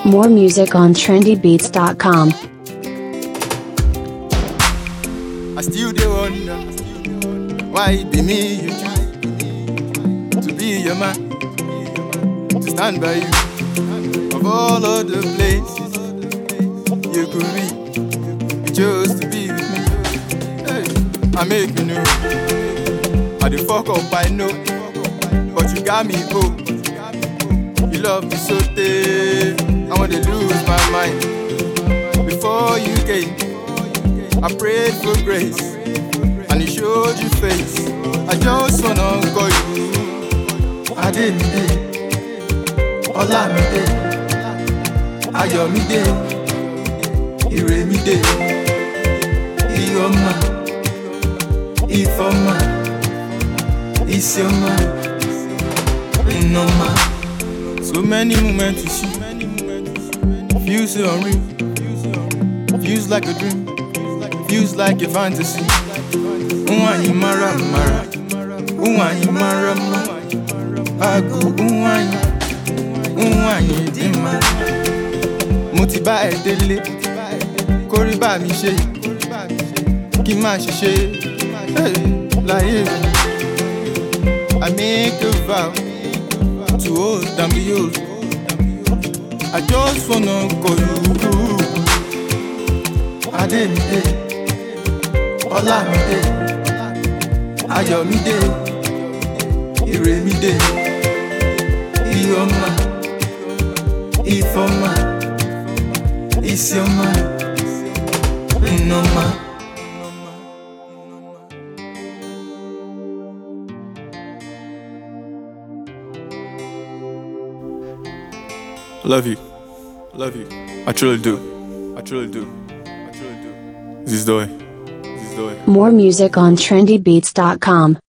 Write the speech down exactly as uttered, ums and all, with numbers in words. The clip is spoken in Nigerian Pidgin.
More music on trendy beats dot com. I still dey wonder why it be me you choose to be your man, to stand by you. Of all of the places you could be, you chose to be with me. Hey, I make you know I dey fuck up, I know, but you got me hope. You love me so deep, I wanna lose my mind. Before you came, I prayed for grace, and He showed you face. I just wanna call you. I didn't Olamide, Ayomide, Iremide, Iyoma, Ifoma, Isioma, Inoma. So many moments to see, feels so unreal, feels like a dream, feels like a fantasy. Unwanyi mara mara, unwanyi mara mara, agu unwanyi, unwanyi dima. Mo ti bá ẹ délé, kórí bá mi ṣe, kí má ṣe ṣe, láyé mi. I make a vow to hold and behold. I just wanna call you. Ademide, Olamide, Ayomide, Iremide, Iyoma, Ifoma, Isioma, Inoma. Love you, love you. I truly do, I truly do, I truly do. This is the way, this is the way. More music on trendy beats dot com.